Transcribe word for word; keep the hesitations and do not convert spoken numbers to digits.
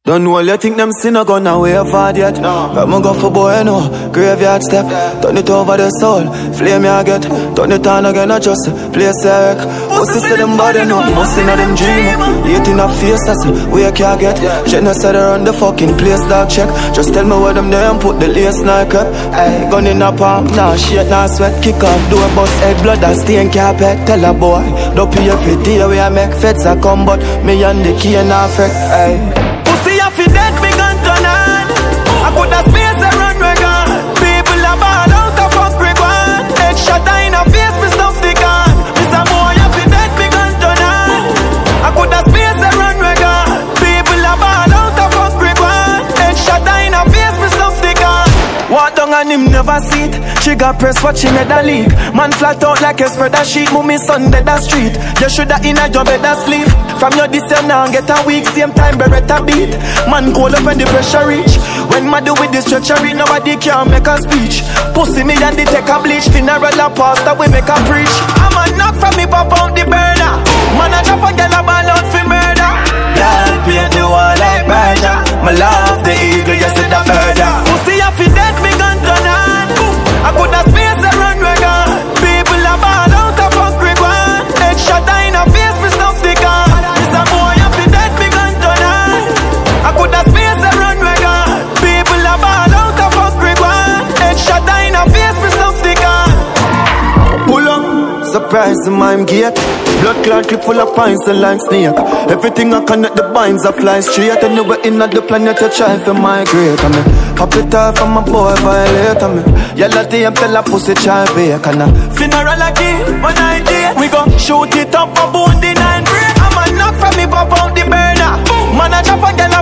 Don't know you think them sinner gonna way forward yet. No. But me go for boy no, graveyard step. Yeah. Turn it over the soul, flame ya get. Turn it on again, not just place a wreck. Pussy say them body no, must in them dream. Eating a face as we can't get. Genocide around the fucking place, dog check. Just tell me where them there and put the lace like up. Ay, gun in a palm, nah shit, nah sweat. Kick off, do a bust head, blood that stain carpet. Tell a boy, don't pay every day we I make feds a come, but me and the key and affect. Ay. Pussy a fi dead, me gun turn on. I put a space around we gone. People a ball out of fuck we gone. Headshot in a face, me stuff the gun. Mister boy a fi dead, me gun turn on. I put a space around we gone. People a ball out of fuck we gone. Headshot in a face, me stuff the gun. Walk down and him never see it. She got press watching at the leak. Man flat out like a spreader sheet. Move me son dead the street. You shoulda in a job better sleep. From your this year now get a week. Same time beretta beat. Man cold up when the pressure reach. When ma do with this treachery, nobody can make a speech. Pussy me and they take a bleach. Funeral a pastor we make a preach. I'm a knock from me pop out the burner. Man a drop a girl a ball out for murder. Girl paint the wall like murder. My love the eagle, you said the murder. Pussy a fi dead, me gun turn on. I put a space around we gone. People a ball out of fuck we gone. Headshot in a face, me stuff the gun. Mister boy a fi dead, me gun turn on. I put a space around we gone. People a ball out of fuck we gone. Headshot in a face, me stuff the gun. Pull up, surprise in my gate. Blood clot clip full of pints and lime snake. Everything I connect the binds I fly straight. Anywhere in the planet you try for migrate. I mean, pop it off from my boy violate. I mean, yellow tea and tell a pussy try bake. And a funeral a key, one idea. We gon' shoot it up, a bone the nine break. I'm a knock from me pop out the burner. Man a chop a girl